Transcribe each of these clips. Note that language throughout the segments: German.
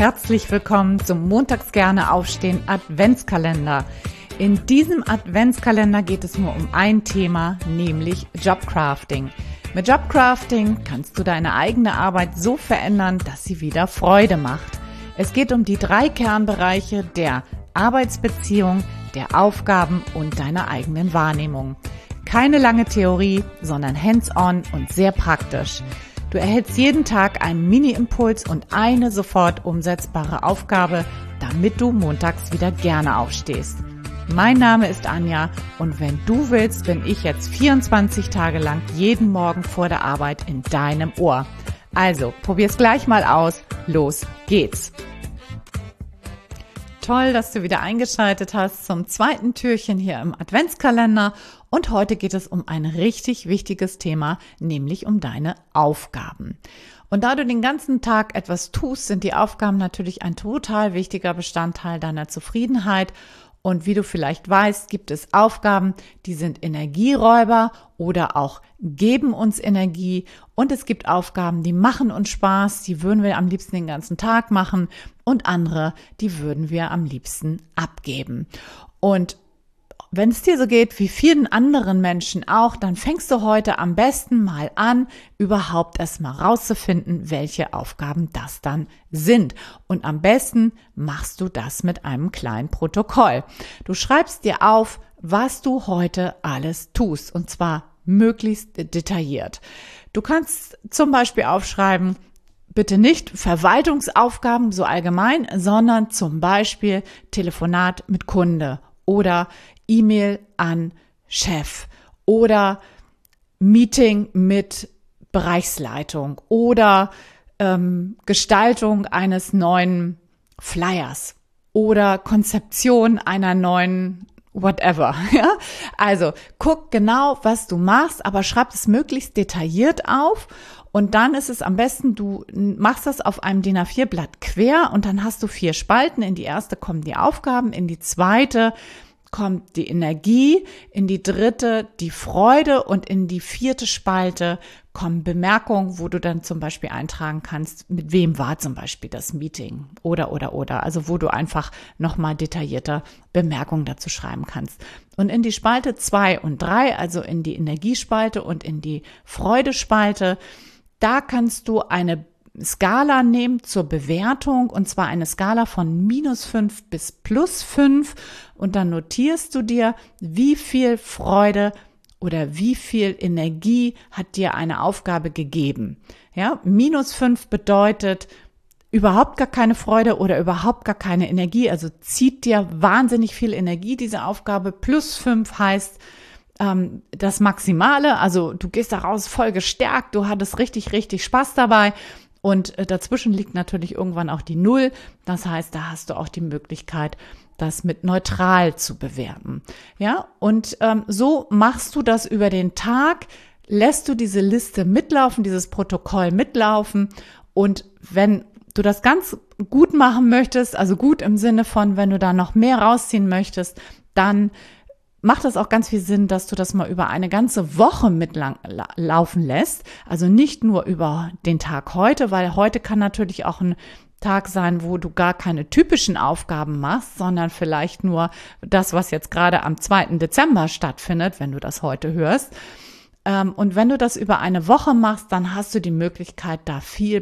herzlich willkommen zum Montags gerne aufstehen Adventskalender. In diesem Adventskalender geht es nur um ein Thema, nämlich Jobcrafting. Mit Jobcrafting kannst du deine eigene Arbeit so verändern, dass sie wieder Freude macht. Es geht um die 3 Kernbereiche der Arbeitsbeziehung, der Aufgaben und deiner eigenen Wahrnehmung. Keine lange Theorie, sondern hands-on und sehr praktisch. Du erhältst jeden Tag einen Mini-Impuls und eine sofort umsetzbare Aufgabe, damit du montags wieder gerne aufstehst. Mein Name ist Anja und wenn du willst, bin ich jetzt 24 Tage lang jeden Morgen vor der Arbeit in deinem Ohr. Also, probier's gleich mal aus. Los geht's! Toll, dass du wieder eingeschaltet hast zum zweiten Türchen hier im Adventskalender. Und heute geht es um ein richtig wichtiges Thema, nämlich um deine Aufgaben. Und da du den ganzen Tag etwas tust, sind die Aufgaben natürlich ein total wichtiger Bestandteil deiner Zufriedenheit. Und wie du vielleicht weißt, gibt es Aufgaben, die sind Energieräuber oder auch geben uns Energie. Und es gibt Aufgaben, die machen uns Spaß, die würden wir am liebsten den ganzen Tag machen. Und andere, die würden wir am liebsten abgeben. Und wenn es dir so geht wie vielen anderen Menschen auch, dann fängst du heute am besten mal an, überhaupt erstmal rauszufinden, welche Aufgaben das dann sind. Und am besten machst du das mit einem kleinen Protokoll. Du schreibst dir auf, was du heute alles tust, und zwar möglichst detailliert. Du kannst zum Beispiel aufschreiben, bitte nicht Verwaltungsaufgaben so allgemein, sondern zum Beispiel Telefonat mit Kunde oder E-Mail an Chef oder Meeting mit Bereichsleitung oder Gestaltung eines neuen Flyers oder Konzeption einer neuen whatever. Ja? Also guck genau, was du machst, aber schreib es möglichst detailliert auf. Und dann ist es am besten, du machst das auf einem DIN A4-Blatt quer und dann hast du 4 Spalten. In die erste kommen die Aufgaben, in die zweite kommt die Energie, in die dritte die Freude und in die 4. Spalte kommen Bemerkungen, wo du dann zum Beispiel eintragen kannst, mit wem war zum Beispiel das Meeting oder. Also wo du einfach nochmal detaillierter Bemerkungen dazu schreiben kannst. Und in die Spalte 2 und 3, also in die Energiespalte und in die Freudespalte, da kannst du eine Skala nehmen zur Bewertung, und zwar eine Skala von -5 bis +5, und dann notierst du dir, wie viel Freude oder wie viel Energie hat dir eine Aufgabe gegeben. Ja, -5 bedeutet überhaupt gar keine Freude oder überhaupt gar keine Energie, also zieht dir wahnsinnig viel Energie diese Aufgabe. +5 heißt das Maximale, also du gehst da raus voll gestärkt, du hattest richtig, richtig Spaß dabei. Und dazwischen liegt natürlich irgendwann auch die 0. Das heißt, da hast du auch die Möglichkeit, das mit neutral zu bewerten. Ja, und so machst du das über den Tag, lässt du diese Liste mitlaufen, dieses Protokoll mitlaufen. Und wenn du das ganz gut machen möchtest, also gut im Sinne von, wenn du da noch mehr rausziehen möchtest, dann macht das auch ganz viel Sinn, dass du das mal über eine ganze Woche mitlaufen lässt. Also nicht nur über den Tag heute, weil heute kann natürlich auch ein Tag sein, wo du gar keine typischen Aufgaben machst, sondern vielleicht nur das, was jetzt gerade am 2. Dezember stattfindet, wenn du das heute hörst. Und wenn du das über eine Woche machst, dann hast du die Möglichkeit, da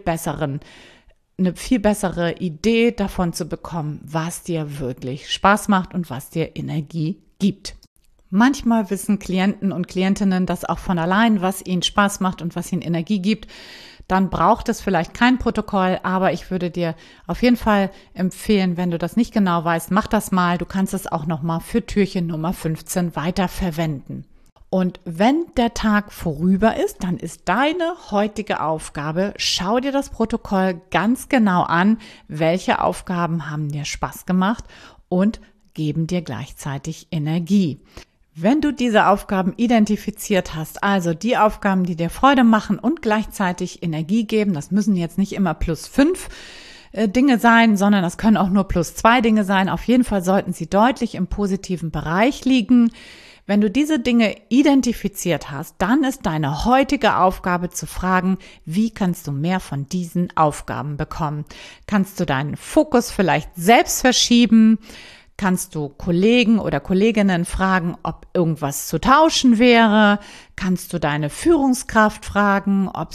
eine viel bessere Idee davon zu bekommen, was dir wirklich Spaß macht und was dir Energie gibt. Manchmal wissen Klienten und Klientinnen das auch von allein, was ihnen Spaß macht und was ihnen Energie gibt. Dann braucht es vielleicht kein Protokoll, aber ich würde dir auf jeden Fall empfehlen, wenn du das nicht genau weißt, mach das mal. Du kannst es auch nochmal für Türchen Nummer 15 weiter verwenden. Und wenn der Tag vorüber ist, dann ist deine heutige Aufgabe, schau dir das Protokoll ganz genau an, welche Aufgaben haben dir Spaß gemacht und geben dir gleichzeitig Energie. Wenn du diese Aufgaben identifiziert hast, also die Aufgaben, die dir Freude machen und gleichzeitig Energie geben, das müssen jetzt nicht immer +5 Dinge sein, sondern das können auch nur +2 Dinge sein. Auf jeden Fall sollten sie deutlich im positiven Bereich liegen. Wenn du diese Dinge identifiziert hast, dann ist deine heutige Aufgabe zu fragen, wie kannst du mehr von diesen Aufgaben bekommen? Kannst du deinen Fokus vielleicht selbst verschieben? Kannst du Kollegen oder Kolleginnen fragen, ob irgendwas zu tauschen wäre? Kannst du deine Führungskraft fragen, ob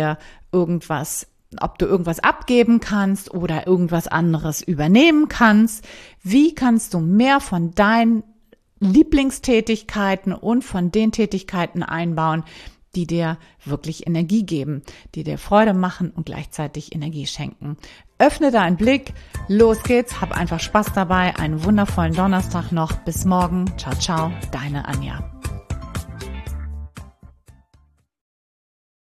du irgendwas abgeben kannst oder irgendwas anderes übernehmen kannst? Wie kannst du mehr von deinen Lieblingstätigkeiten und von den Tätigkeiten einbauen, die dir wirklich Energie geben, die dir Freude machen und gleichzeitig Energie schenken? Öffne deinen Blick, los geht's, hab einfach Spaß dabei, einen wundervollen Donnerstag noch, bis morgen, ciao, ciao, deine Anja.